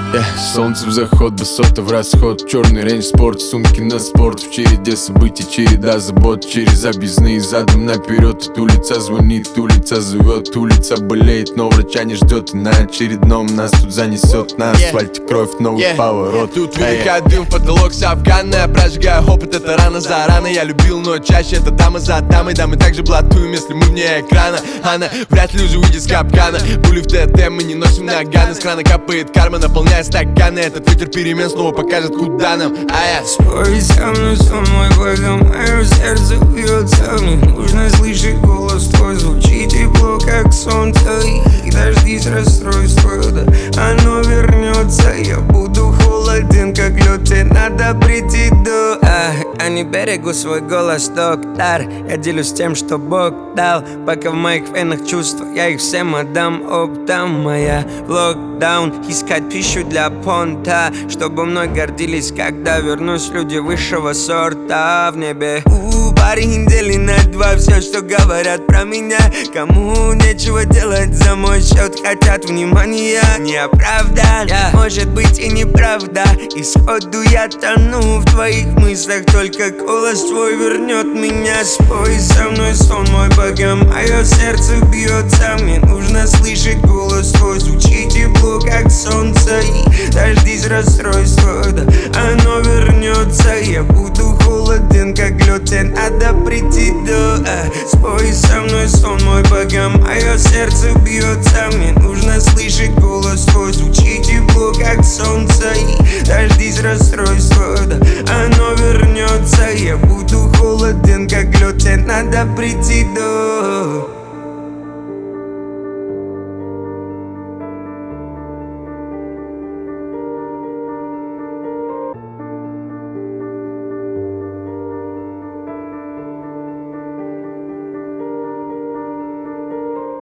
Солнце в заход, высота в расход. Черный рейндж спорт, сумки на спорт. В череде событий, череда забот. Через объездные задом наперед. Улица звонит, улица зовет. Улица болеет, но врача не ждет. И на очередном нас тут занесет. На асфальте кровь, новый поворот. Тут выдыхает дым в потолок с афгана. Прожигаю опыт, это рано за рано. Я любил, но чаще это дама за дамой. Да, мы также блатуем, если мы вне экрана. Она вряд ли уже выйдет с капкана. Пули в ТТ, мы не носим наганы. С крана капает карма, наполняя стаканы. Этот ветер перемен снова покажет, куда нам. Спой со мной, пока мое сердце бьется. Мне нужно слышать голос твой. Звучит тепло, как солнце. И дождись расстройства, да оно вернется. Я буду холоден, как лед. Тебе надо прийти до Я не берегу свой голос, доктор. Я делюсь тем, что Бог дал. Пока в моих венах чувства, я их всем отдам оптом. Моя локдаун, искать пищу для понта, чтобы мной гордились, когда вернусь люди высшего сорта в небе. Парень недели на два, все, что говорят про меня. Кому нечего делать за мой счет, хотят внимания. Не оправдан, может быть и неправда. И сходу я тону в твоих мыслях. Только голос твой вернет меня. Спой со мной сон мой, пока мое сердце бьется. Мне нужно слышать голос твой. Звучит тепло, как солнце. И дождись расстройства, да оно вернется. Я буду холоден, как лед. Тебе надо прийти до Спой со мной сон мой, пока мое сердце бьется. Мне нужно слышать голос твой. Звучит тепло, как солнце. И дождись расстройства, да оно вернется. Я буду холоден, как лед. Тебе надо прийти до